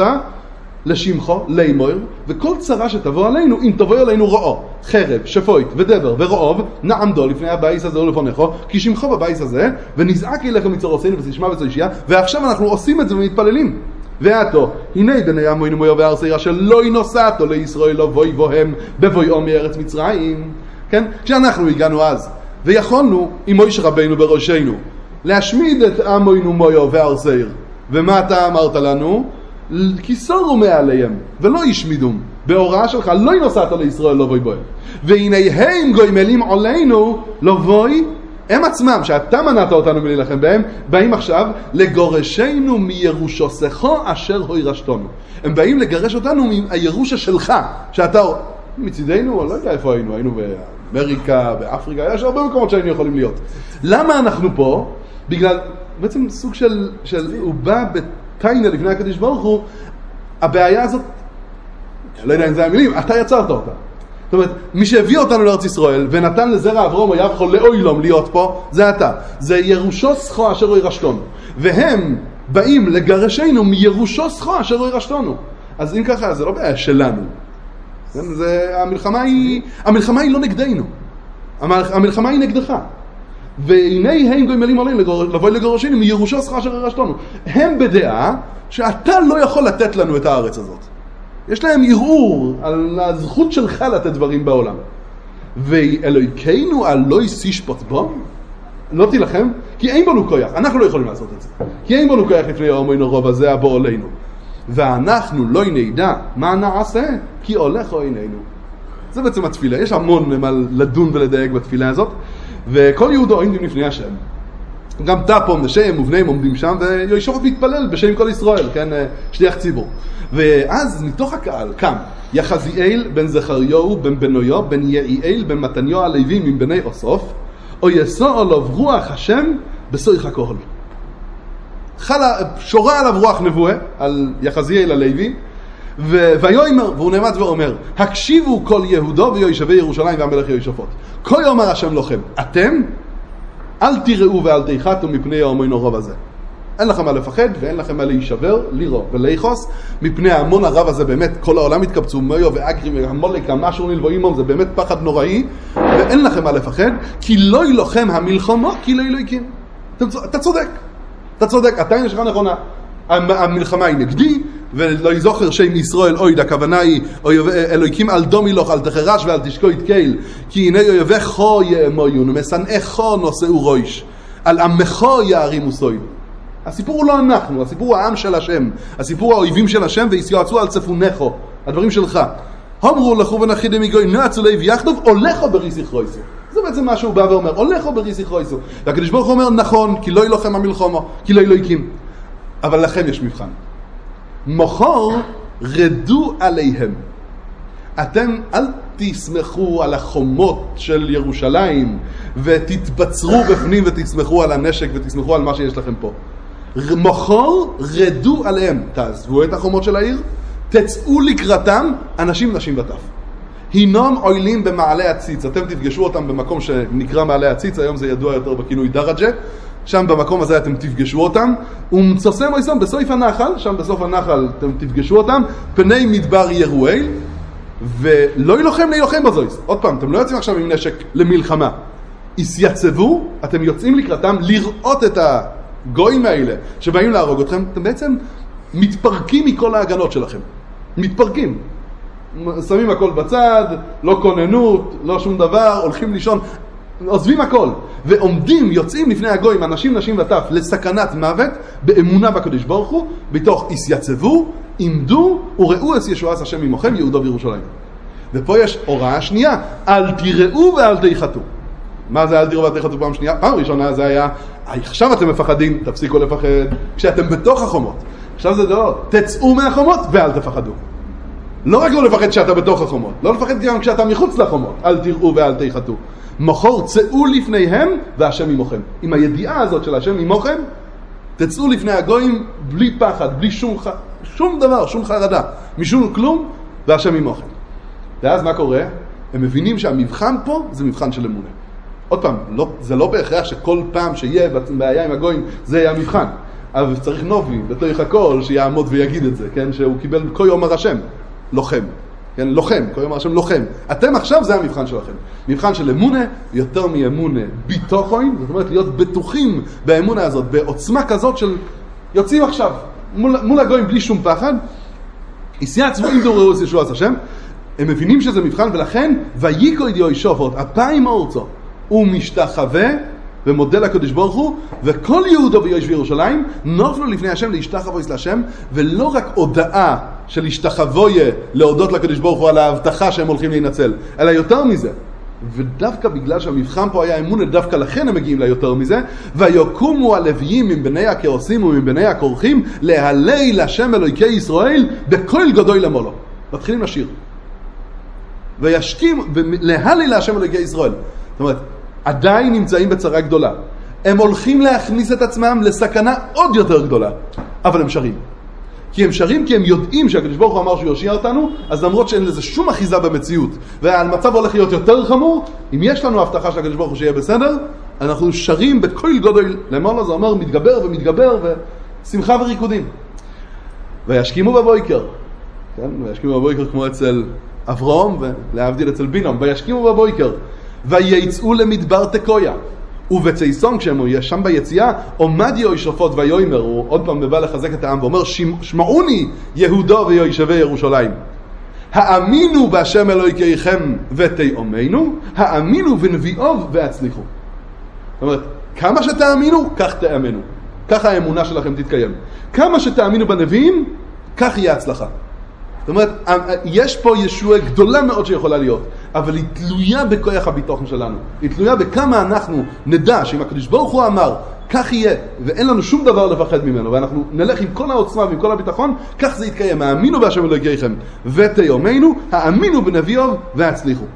לשמחו, לימויר, וכל צרה שתבוא עלינו, אם תבוא עלינו רעו, חרב, שפוית ודבר ורעוב, נעמדו לפני הבייס הזה ולפונכו, כי שמחו בבייס הזה, ונזעק אליך מצורותינו ותשמע ותושיע, ועכשיו אנחנו עושים את זה ומתפללים. ועתו, הנה בני עמנו מויו והר סעיר, שלא ינוסעתו לישראל לא בוי בוהם בבויאו מארץ מצרים. כן? כשאנחנו הגענו אז, ויכולנו עם מוישה רבינו בראשנו, להשמיד את עמנו מויו והר סעיר. ומה אתה אמרת לנו? כי סורו מעליהם, ולא ישמידום. בהוראה שלך, לא ינוסעת לישראל, לא בוי בוי. והנה הם גוימלים עלינו, לא בוי, הם עצמם, שאתה מנעת אותנו מלהילחם בהם, באים עכשיו לגורשנו מירושוסך אשר הוירשתנו. הם באים לגרש אותנו מהירושה שלך, שאתה מצידנו, לא יודע איפה היינו, היינו באמריקה, באפריקה, יש הרבה מקומות שהיינו יכולים להיות. למה אנחנו פה? בגלל, בעצם סוג של, של הוא בא בתיינה לפני הקדוש ברוך הוא, הבעיה הזאת, לא יודע אם זה המילים, אתה יצרת אותה. זאת אומרת, מי שהביא אותנו לארץ ישראל ונתן לזרע אברהם ויבחר לאוילום להיות פה, זה אתה. זה ירושו שכו אשר הוא ירשתנו. והם באים לגרשנו מירושו שכו אשר הוא ירשתנו. אז אם ככה, זה לא בעיה שלנו. זה, המלחמה היא, המלחמה היא לא נגדנו. המלחמה היא נגדך. והנה הם גוימלים עליהם לבוא לגרשנו מירושו שכו אשר הוא ירשתנו. הם בדעה שאתה לא יכול לתת לנו את הארץ הזאת. יש להם ערעור על הזכות שלך לתת דברים בעולם. ואלוהינו לא ישפוט בו, לא תילחם, כי אין בנו כוח. אנחנו לא יכולים לעשות את זה. כי אין בנו כוח לפני יומנו רוב הזה הבא עלינו. ואנחנו לא נדע מה נעשה, כי הולך או איננו. זה בעצם התפילה. יש המון מה לדון ולדייק בתפילה הזאת. וכל יהודו עומדים לפני השם. גם טפום ושם ובניהם עומדים שם, וישופט מתפלל בשם כל ישראל, כן, שליח ציבור. ואז מתוך הקהל קם יחזיאל בן זכריהו בן בנויו בן יעיאל בן מתניו הלוי מבני אוסוף, או יסוע עליו רוח השם בסויך הקהל. חלה, שורה עליו רוח נבואה, על יחזיאל הלוי, ויאמר, והוא נעמד ואומר, הקשיבו כל יהודו ויושבי ירושלים והמלך ישופט. כה יאמר השם לכם, אתם אל תראו ואל תיחתו מפני יומנו רב הזה. אין לכם מה לפחד ואין לכם מה להישבר, לירו ולהיחוס, מפני ההמון הרב הזה באמת, כל העולם התקבצו, מויו ואגרים והמולק, המשהו נלבואים, זה באמת פחד נוראי, ואין לכם מה לפחד, כי לא ילוחם המלחמו, כי לא ילויקים. אתה צודק, אתה צודק, אתה יש לך נכונה. המלחמה היא נגדי, ולא יזוכר שם ישראל אויד, הכוונה היא, אלוהיקים על דומי לוך, על תחרש ועל תשקו יתקייל, כי הנה יאבכו יאמויון, משנאיכו נושאו רויש, על עמכו יערימו סויד. הסיפור הוא לא אנחנו, הסיפור הוא העם של השם, הסיפור הוא האויבים של השם, ויסיועצו על צפונכו, הדברים שלך. אמרו לכו ונחידם מגוי, נעצו לב יחדוב, הולכו בריסיך רויסו. זה בעצם מה שהוא בא ואומר, הולכו בריסיך רויסו. והקדוש ברוך הוא אומר, נכון, כי לא ילוחם המלחמה, כי לא אלוהיקים. אבל לכם יש מבחן. מחור רדו עליהם. אתם אל תסמכו על החומות של ירושלים, ותתבצרו בפנים ותסמכו על הנשק ותסמכו על מה שיש לכם פה. מחור רדו עליהם. תעזבו את החומות של העיר, תצאו לקראתם אנשים נשים וטף. הינום עוילים במעלה הציץ. אתם תפגשו אותם במקום שנקרא מעלה הציץ, היום זה ידוע יותר בכינוי דרג'ה. שם במקום הזה אתם תפגשו אותם, ומצוסם ויסום בסוף הנחל, שם בסוף הנחל אתם תפגשו אותם, פני מדבר ירואל, ולא ילוחם להילוחם בזויס. עוד פעם, אתם לא יוצאים עכשיו עם נשק למלחמה. יסייצבו, אתם יוצאים לקראתם לראות את הגויים האלה שבאים להרוג אתכם, אתם בעצם מתפרקים מכל ההגנות שלכם. מתפרקים. שמים הכל בצד, לא כוננות, לא שום דבר, הולכים לישון, עוזבים הכל. ועומדים, יוצאים לפני הגויים, אנשים, נשים וטף, לסכנת מוות, באמונה בקדוש ברוך הוא, בתוך יסייצבו, עמדו וראו את ישועת השם עמכם, יהודה וירושלים. ופה יש הוראה שנייה, אל תראו ואל תיחתו. מה זה אל תראו ואל תיחתו פעם שנייה? פעם ראשונה זה היה, עכשיו אתם מפחדים, תפסיקו לפחד, כשאתם בתוך החומות. עכשיו זה לא, תצאו מהחומות ואל תפחדו. לא רק לא לפחד כשאתה בתוך החומות, לא לפחד גם כשאתה מחוץ לחומות, אל תראו ואל תיחתו. מחור צאו לפניהם והשם עמכם. עם הידיעה הזאת של השם עמכם, תצאו לפני הגויים בלי פחד, בלי שום, ח... שום דבר, שום חרדה, משום כלום, והשם עמכם. ואז מה קורה? הם מבינים שהמבחן פה זה מבחן של אמונה. עוד פעם, לא, זה לא בהכרח שכל פעם שיהיה בעיה עם הגויים זה יהיה המבחן. אבל צריך נובי, בתוך הכל, שיעמוד ויגיד את זה, כן? שהוא קיבל כה יאמר השם, לוחם. כן? לוחם, כה יאמר השם לוחם. אתם עכשיו זה המבחן שלכם. מבחן של אמונה, יותר מאמונה ביטוחון, זאת אומרת להיות בטוחים באמונה הזאת, בעוצמה כזאת של יוצאים עכשיו, מול, מול הגויים בלי שום פחד, יסייצבו עמדו וראו את ישועת השם, הם מבינים שזה מבחן, ולכן ויקרא יהושפט אפיים ארצו, הוא משתחווה ומודה לקדוש ברוך הוא, וכל יהודה ויושבי ירושלים נופלו לפני השם להשתחווי להשם, ולא רק הודעה של השתחווי להודות לקדוש ברוך הוא על ההבטחה שהם הולכים להינצל, אלא יותר מזה. ודווקא בגלל שהמבחן פה היה אמונה, דווקא לכן הם מגיעים ליותר מזה, ויקומו הלוויים מבני הכעוסים ומבני הכורחים להלל השם אלוהי ישראל בכל גדול למולו. מתחילים לשיר. וישכים להלל השם אלוהי ישראל. זאת אומרת, עדיין נמצאים בצרה גדולה. הם הולכים להכניס את עצמם לסכנה עוד יותר גדולה. אבל הם שרים. כי הם שרים כי הם יודעים שהקדוש ברוך הוא אמר שהוא יושיע אותנו, אז למרות שאין לזה שום אחיזה במציאות, והמצב הולך להיות יותר חמור, אם יש לנו הבטחה של הקדוש ברוך הוא שיהיה בסדר, אנחנו שרים בכל גדול למעלה, זה אומר מתגבר ומתגבר ושמחה וריקודים. וישכימו בבויקר. כן? וישכימו בבויקר כמו אצל אברהם ולהבדיל אצל בינום. וישכימו בבויקר. ויצאו למדבר תקויה. ובצייסון כשהם יש שם ביציאה, עומד יהושפט ויאמר, הוא עוד פעם מבא לחזק את העם ואומר, שמעוני יהודה ויושבי ירושלים. האמינו בהשם אלוהיכם ותאמנו, האמינו בנביאיו והצליחו. זאת אומרת, כמה שתאמינו, כך תאמנו. ככה האמונה שלכם תתקיים. כמה שתאמינו בנביאים, כך יהיה הצלחה. זאת אומרת, יש פה ישועה גדולה מאוד שיכולה להיות, אבל היא תלויה בכוח הביטחון שלנו. היא תלויה בכמה אנחנו נדע שאם הקדוש ברוך הוא אמר, כך יהיה, ואין לנו שום דבר לפחד ממנו, ואנחנו נלך עם כל העוצמה ועם כל הביטחון, כך זה יתקיים. האמינו בהשם אלוהיכם ותאמנו, האמינו בנביאיו והצליחו.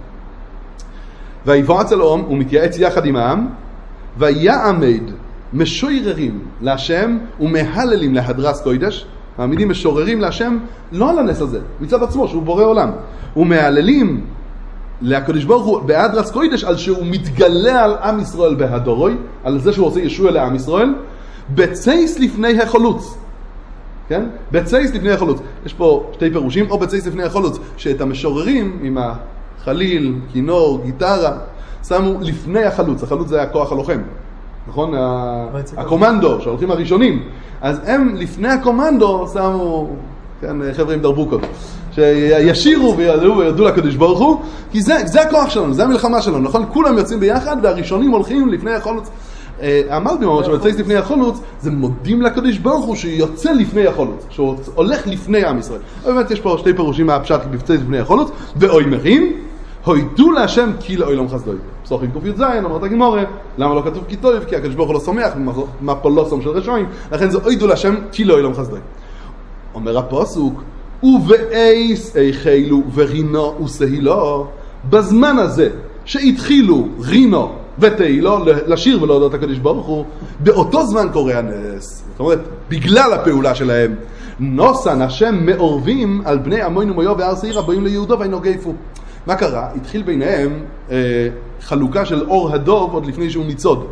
ויבעץ אלוהים, הוא מתייעץ יחד עם העם, ויעמד משוררים להשם ומהללים להדרס קודש, מעמידים משוררים להשם לא על הנס הזה, מצד עצמו שהוא בורא עולם. ומהללים לקדוש ברוך הוא בהדרס קודש על שהוא מתגלה על עם ישראל בהדורוי, על זה שהוא עושה ישוע לעם ישראל, בצייס לפני החלוץ. כן? בצייס לפני החלוץ. יש פה שתי פירושים, או בצייס לפני החלוץ, שאת המשוררים עם החליל, כינור, גיטרה, שמו לפני החלוץ. החלוץ זה הכוח הלוחם. נכון? הקומנדו, שהולכים הראשונים. אז הם לפני הקומנדו שמו, כן, חבר'ה עם דרבוקות, שישירו וידעו וידעו לקדוש ברוך הוא, כי זה, זה הכוח שלנו, זה המלחמה שלנו, נכון? כולם יוצאים ביחד והראשונים הולכים לפני החלוץ. אמרתי ממש שבצייס לפני החלוץ, זה מודים לקדוש ברוך הוא שיוצא לפני החלוץ, שהוא הולך לפני עם ישראל. באמת יש פה שתי פירושים מהפשט בצייס לפני החלוץ, ואוימרים, הוידו להשם כי לעולם חסדוי. פסוחים קוף י"ז, אמרת הגמרא, למה לא כתוב כי טוב? כי הקדוש ברוך הוא לא שמח, מה פולוסום של רשעים, לכן זה הוידו להשם כי לעולם חסדוי. אומר הפסוק, ובאיס איחילו ורינו וסהילו, בזמן הזה שהתחילו רינו ותהילו לשיר ולהודות הקדוש ברוך הוא, באותו זמן קורה הנס. זאת אומרת, בגלל הפעולה שלהם, נוסן השם מעורבים על בני עמון ומויו והר שעיר הבאים ליהודה וינוגפו. מה קרה? התחיל ביניהם אה, חלוקה של אור הדוב עוד לפני שהוא ניצוד.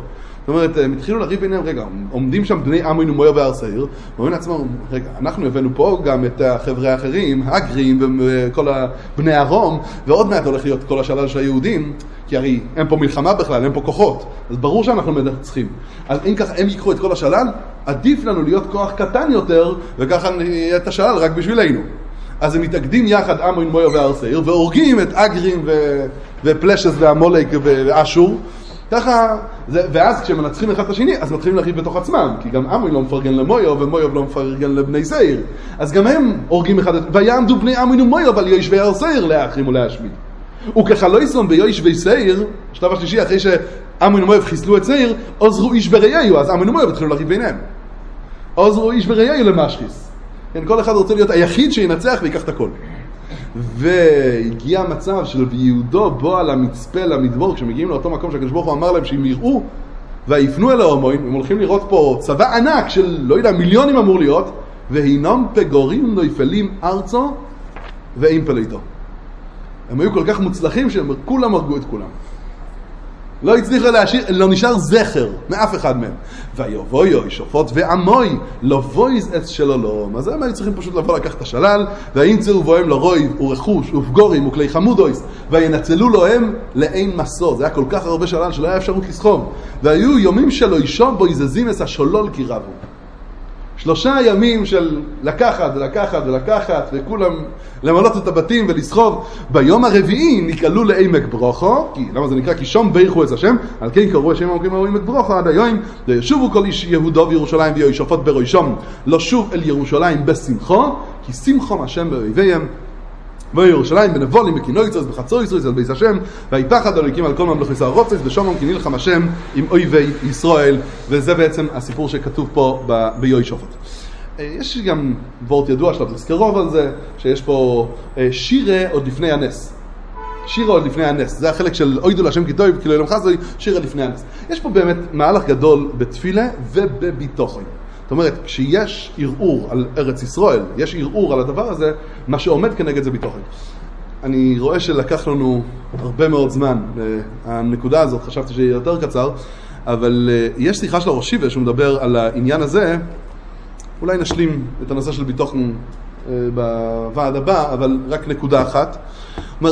זאת אומרת, הם התחילו לריב ביניהם, רגע, עומדים שם בני עמון ומויאב והר שעיר, ואומרים לעצמם, רגע, אנחנו הבאנו פה גם את החבר'ה האחרים, הגרים וכל בני הרום, ועוד מעט הולך להיות כל השלל של היהודים, כי הרי אין פה מלחמה בכלל, אין פה כוחות, אז ברור שאנחנו מנצחים. אז אם ככה הם ייקחו את כל השלל, עדיף לנו להיות כוח קטן יותר, וככה נהיה את השלל רק בשבילנו. אז הם מתאגדים יחד עמון ומויאב והר שעיר, והורגים את הגרים ו... ופלשס והמולק ואשור, ככה, זה, ואז כשהם מנצחים אחד את השני, אז מתחילים להריב בתוך עצמם, כי גם עמון לא מפרגן למויאב, ומויאב לא מפרגן לבני שעיר. אז גם הם הורגים אחד את... ויעמדו בני עמון ומויאב על יושבי הר שעיר להחרים ולהשמיד. וככלויסון ביושבי שעיר, השלב השלישי, אחרי שעמון ומויאב חיסלו את שעיר, עוזרו איש ברעהו, אז עמון ומויאב התחילו להריב ביניהם. עוזרו איש ברעהו למשחיס. כן, כל אחד רוצה להיות היחיד שינצח ויקח את הכל. והגיע המצב של ויהודו בוא על המצפה למדבור, כשמגיעים לאותו מקום שהקדוש ברוך הוא אמר להם שהם יראו ויפנו אל ההומואים, הם הולכים לראות פה צבא ענק של לא יודע מיליונים אמור להיות, והינם פגורים נויפלים ארצו ואין פליטו. הם היו כל כך מוצלחים שהם כולם הרגו את כולם, לא הצליחו להשאיר, לא נשאר זכר מאף אחד מהם. ויבואי שופט ועמוי לא וויז את שלום, אז הם היו צריכים פשוט לבוא לקחת את השלל, והאינצרו בוהם לרוי ורכוש ופגורים וכלי חמודויס, וינצלו לו הם לאין מסור. זה היה כל כך הרבה שלל שלא היה אפשרות לסחוב, והיו יומים שלו ישוב בו יזזים את השולול כי רבו. שלושה ימים של לקחת ולקחת ולקחת וכולם למלות את הבתים ולסחוב. ביום הרביעי נקלו לעמק ברוכו, כי למה זה נקרא? כי שום בירכו את השם, על כן קראו השם המוקים עמק ברוכו עד היום. וישובו כל איש יהודו וירושלים וישופט בראשם לא שוב אל ירושלים בשמחו, כי שמחום השם באויביהם. וירושלים בנבולים בכינויצוס בחצויצוס על בית השם, ויפחד אלוקים על כל ממלכות ישראל רוצץ ושומם כי נלחם השם עם אויבי ישראל. וזה בעצם הסיפור שכתוב פה ביוי שופט. יש גם וורט ידוע שלא תזכרוב על זה, שיש פה שירה עוד לפני הנס. שירה עוד לפני הנס, זה החלק של אוידו להשם כי טוב כאילו אלם חסוי, שירה לפני הנס. יש פה באמת מהלך גדול בתפילה ובביטוחים. זאת אומרת, כשיש ערעור על ארץ ישראל, יש ערעור על הדבר הזה, מה שעומד כנגד זה ביטוחן. אני רואה שלקח לנו הרבה מאוד זמן, הנקודה הזאת, חשבתי שיהיה יותר קצר, אבל יש שיחה של הראש שיבה שהוא מדבר על העניין הזה, אולי נשלים את הנושא של ביטוחן בוועד הבא, אבל רק נקודה אחת. אומר,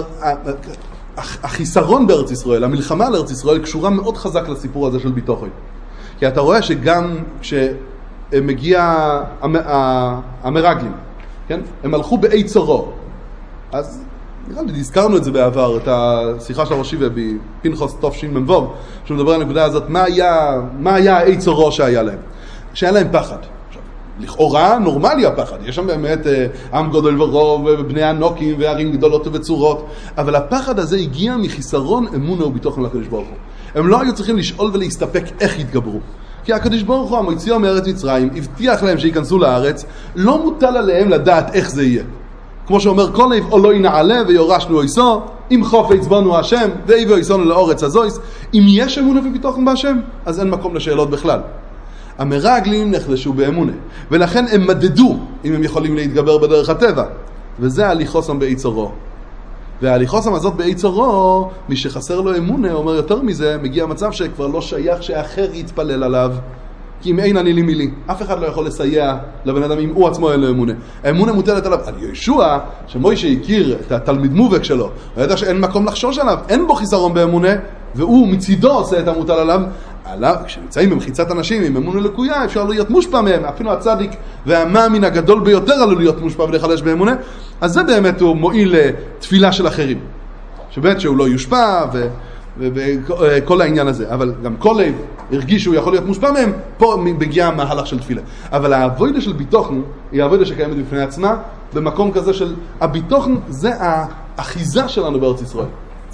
החיסרון בארץ ישראל, המלחמה על ארץ ישראל, קשורה מאוד חזק לסיפור הזה של ביטוחן. כי אתה רואה שגם כש... מגיע המרגלים, כן? הם הלכו באי צורו. אז נראה לי, הזכרנו את זה בעבר, את השיחה של הראש שיבה בפנחס תש"מ, שהוא מדבר על הנקודה הזאת, מה היה, מה היה האי צורו שהיה להם? שהיה להם פחד. עכשיו, לכאורה נורמלי הפחד, יש שם באמת עם גדול ורוב ובני הנוקים וערים גדולות וצורות, אבל הפחד הזה הגיע מחיסרון אמונה וביטוחן לקדוש ברוך הוא. הם לא היו צריכים לשאול ולהסתפק איך יתגברו. כי הקדוש ברוך הוא המוציאו מארץ מצרים, הבטיח להם שיכנסו לארץ, לא מוטל עליהם לדעת איך זה יהיה. כמו שאומר, כל איב או לא ינעלה ויורשנו איסו, אם חופץ בנו השם, ואיב איסונו לאורץ הזויס, אם יש אמונה וביטוחן בהשם, אז אין מקום לשאלות בכלל. המרגלים נחלשו באמונה, ולכן הם מדדו אם הם יכולים להתגבר בדרך הטבע, וזה ההליכוסם באי צורו. וההליכוסם הזאת באי צורו, מי שחסר לו אמונה, אומר יותר מזה, מגיע מצב שכבר לא שייך שאחר יתפלל עליו, כי אם אין אני לי מילי, אף אחד לא יכול לסייע לבן אדם אם הוא עצמו אין לו אמונה. האמונה מוטלת עליו. על ישוע, שמוישה הכיר את התלמיד מובק שלו, הוא ידע שאין מקום לחשוש עליו, אין בו חיסרון באמונה, והוא מצידו עושה את המוטל עליו. עליו, כשנמצאים במחיצת אנשים עם אמונה לקויה, אפשר להיות מושפע מהם, אפילו הצדיק והמאמין הגדול ביותר עלול להיות מושפע ולחלש באמונה. אז זה באמת הוא מועיל לתפילה של אחרים, שבאמת שהוא לא יושפע ו... וכל העניין הזה. אבל גם כל לב הרגיש שהוא יכול להיות מושפע מהם, פה מגיע המהלך של תפילה. אבל העבודה של ביטוחן היא העבודה שקיימת בפני עצמה, במקום כזה של הביטוחן זה האחיזה שלנו בארץ ישראל.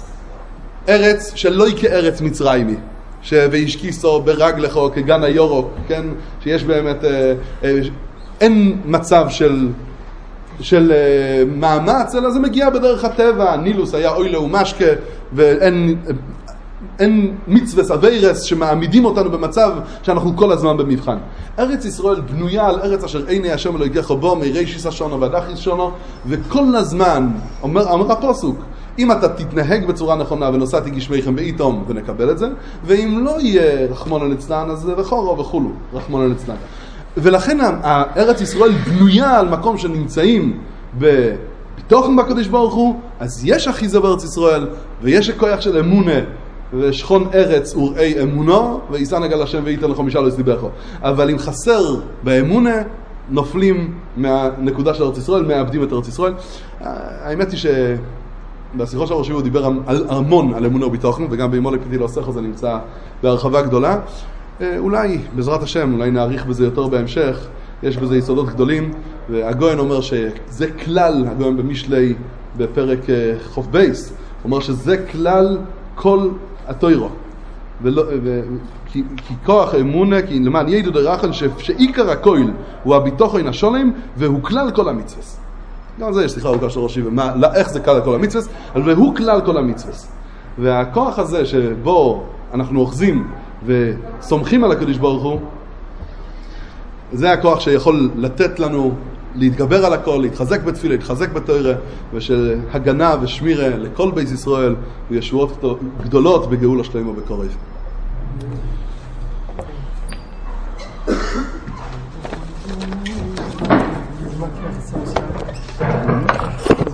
ארץ שלא היא כארץ מצרימי, וישקיסו ברגלךו כגן היורו, כן? שיש באמת, אה, אה, אין מצב של, של אה, מאמץ, אלא זה מגיע בדרך הטבע. נילוס היה אוי לו משקה, ואין אין מצווה סווירס שמעמידים אותנו במצב שאנחנו כל הזמן במבחן. ארץ ישראל בנויה על ארץ אשר עיני השם אלוהיך בו, מרישיס השונו ועד אחיס שונו, וכל הזמן, אומר, אומר הפסוק, אם אתה תתנהג בצורה נכונה ונוסעתי גשמיכם ואיתום ונקבל את זה, ואם לא יהיה רחמון הנצלן, אז זה וחורו וכולו, רחמון הנצלן. ולכן הארץ ישראל בנויה על מקום שנמצאים בתוכן בקדוש ברוך הוא, אז יש אחיזה בארץ ישראל, ויש הכוח של אמונה, ושכון ארץ וראי אמונו, וישא נגל השם וייתן לך משל לסדיבך. אבל אם חסר באמונה, נופלים מהנקודה של ארץ ישראל, מאבדים את ארץ ישראל. האמת היא שבשיחות של ראשי הוא דיבר על המון על אמונה וביטחון, וגם בימול הקפידי לעוסך הזה נמצא בהרחבה גדולה. אולי, בעזרת השם, אולי נעריך בזה יותר בהמשך, יש בזה יסודות גדולים, והגויין אומר שזה כלל, הגויין במשלי בפרק חוף בייס, אומר שזה כלל כל התוירו. ולא, ו, כי, כי כוח אמונה, כי למען ידעו דרחל שעיקר הכויל הוא הביטוחין השולם, והוא כלל כל המצווה. גם זה יש שיחה ארוכה של ראשי, ומה, לא, איך זה כלל כל המצווה, אבל והוא כלל כל המצווה. והכוח הזה שבו אנחנו אוחזים וסומכים על הקדוש ברוך הוא, זה הכוח שיכול לתת לנו להתגבר על הכל, להתחזק בתפילה, להתחזק בתורה, ושל הגנה ושמירה לכל בית ישראל, וישועות גדולות בגאולה שלמה בקרוב.